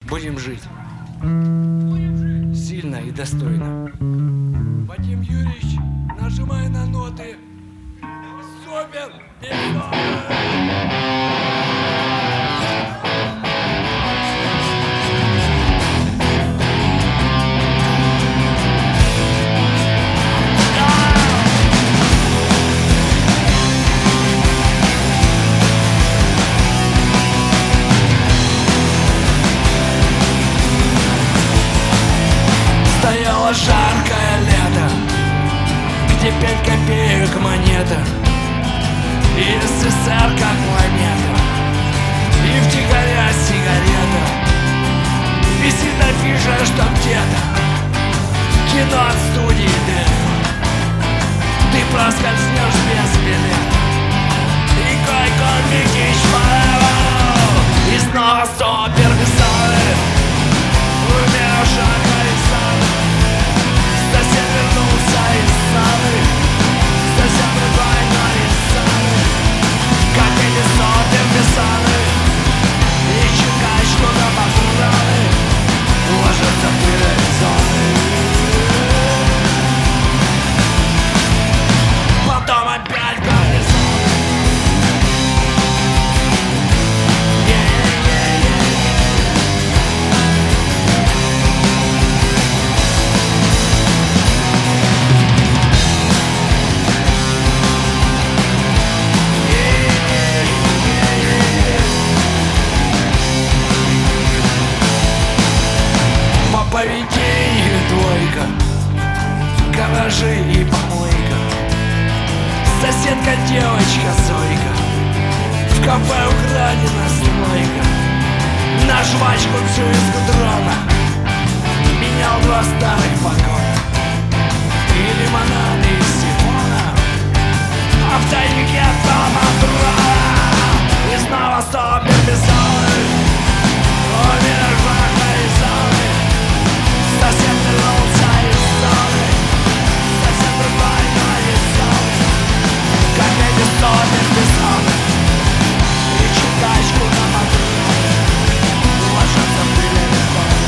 Будем жить сильно и достойно. Вадим Юрьевич, нажимай на ноты. Супер! Стояло жаркое лето, где 5 копеек монета, и СССР как планета, и втихаря сигарета. Висит афиша, что где-то кино от студии Дельфа. Ты проскользнешь без билета, и Койко-Микич forever. И снова супервизоры, умершая Александр. Сосед вернулся из сады, сосед другой, но из сады. Как эти супервизоры, и чекачку на патроны ложатся в телевизоры. Потом опять гарнизон. По поведению двойка, гаражи и помойка. Соседка девочка Зойка, в кафе украдена стройка. На жвачку всю из гудрона менял 2 старых погона и лимонад из сифона, а в тайнике дома дрона. И снова супервизоры, умершая Аризоны. Сосед вернулся из зоны, сосед другой, но из зоны. Как эти супервизоры, и чекачку на патроны ложатся в телевизоры.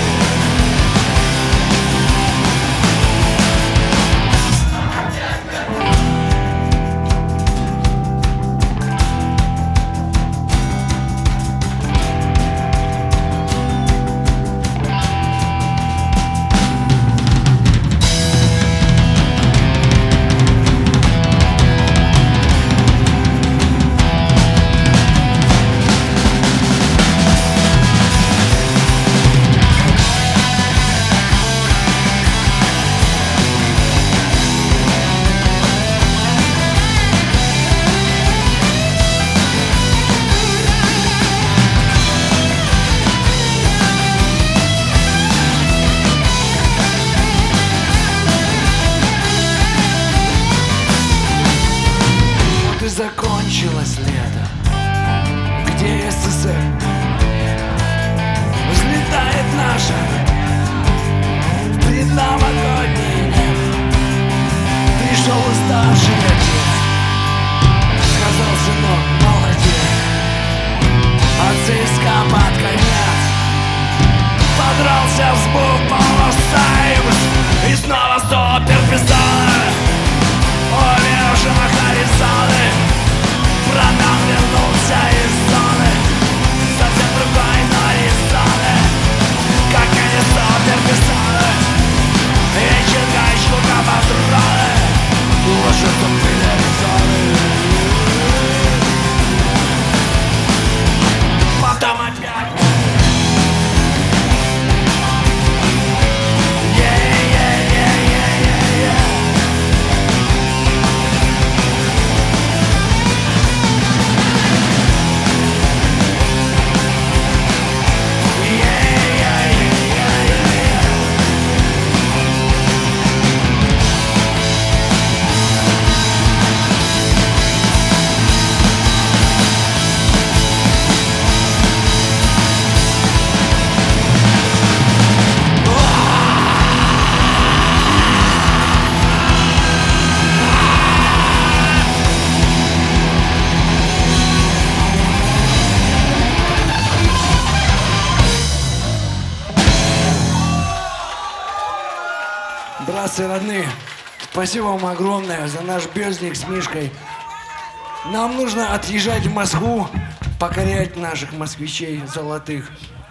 Братцы родные, спасибо вам огромное за наш бездник с Мишкой. Нам нужно отъезжать в Москву, покорять наших москвичей золотых.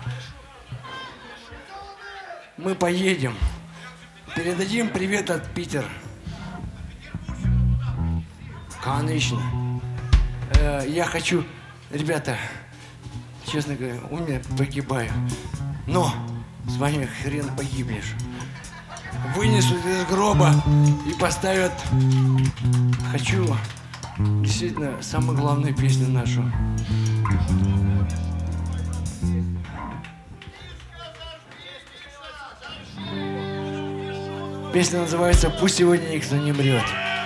Мы поедем. Передадим привет от Питера. Конечно. Я хочу, ребята, честно говоря, умер, погибаю. Но с вами хрен погибнешь. Вынесут из гроба и поставят. Хочу действительно самую главную песню нашу. Песня называется «Пусть сегодня никто не мрет».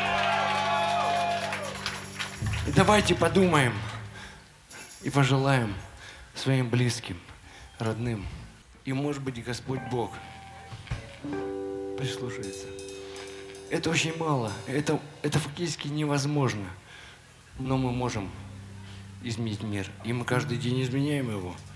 И давайте подумаем и пожелаем своим близким, родным. И, может быть, Господь Бог прислушается. Это очень мало, это фактически невозможно. Но мы можем изменить мир. И мы каждый день изменяем его.